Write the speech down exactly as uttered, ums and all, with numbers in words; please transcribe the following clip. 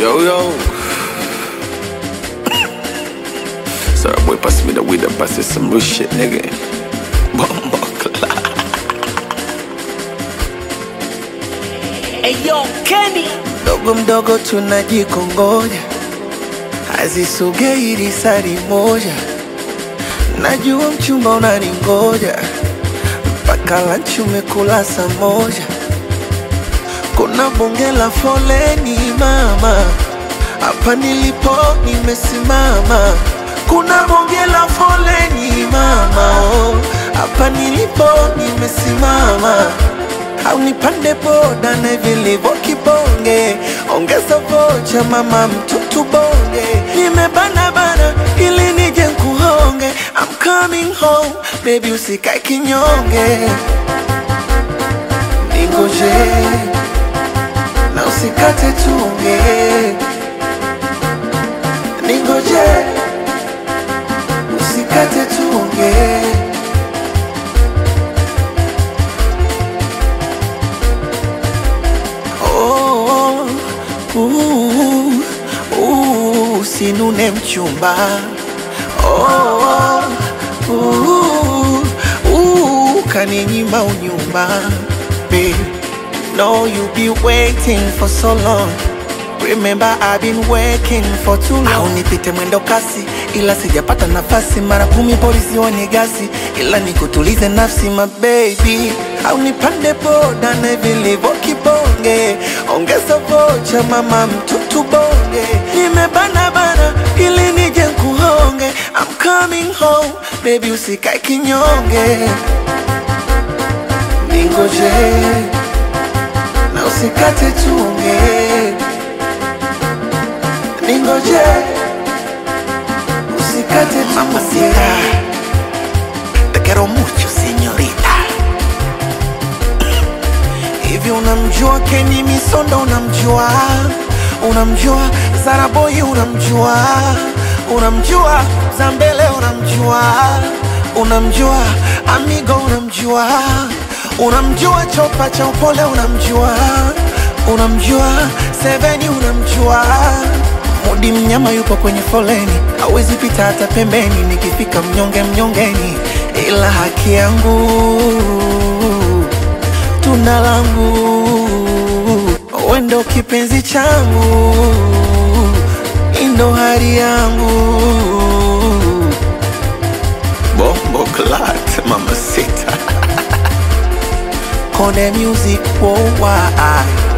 Yo, yo. Sorry, boy, pass me the weed and pass it some real shit, nigga. Bomba clock. Hey, yo, Kenny. Dogo mdogo tunajikongoja, hazisogei risari moja. Najua mchumba unaningoja, mpaka lunch umekula saa moja. Kuna bonge la foleni mama, hapa nilipo nimesimama. Kuna bonge la foleni mama, oh, hapa nilipo nimesimama. Au nipande boda na vilivyo kibonge, ongeza vocha mama mtutu bonge. Nimebana bana ili nije nkuhonge, I'm coming home, baby usikae kinyonge. Ningoje na usikate tunge, ningoje usikate tunge. Oh, uh, uh, usinune mchumba. Oh, uh, uh, kaninyima unyumba. Babe, know you be waiting for so long. Remember I've been working for too long. Au nipite mwendo kasi, ila sijapata nafasi. Mara kumi polisi wanigasi, ila nikutulize nafsi my baby. Au nipande boda na vilivyo kibonge, ongeza vocha mama mtutu bonge. Nimebana bana ili nije nkuhonge, I'm coming home, baby usikae kinyonge. Ningoje na usikate tunge, ningoje usikate tunge. Mamacita, te quiero mucho señorita. Hivi unamjua Kenny Misondo, unamjua? Unamjua Zara Boy, unamjua? Unamjua Zambele, unamjua? Unamjua Amigo, unamjua? Unamjua Chopa cha upole, unamjua? Unamjua Seveni, unamjua? Mudi mnyama yupo kwenye foleni, hawezi pita hata pembeni. Nikifika mnyonge mnyongeni, ila haki yangu tunda langu, wendo kipenzi changu, indo hari yangu. Bomba clock, mamacita. Kone music worldwide.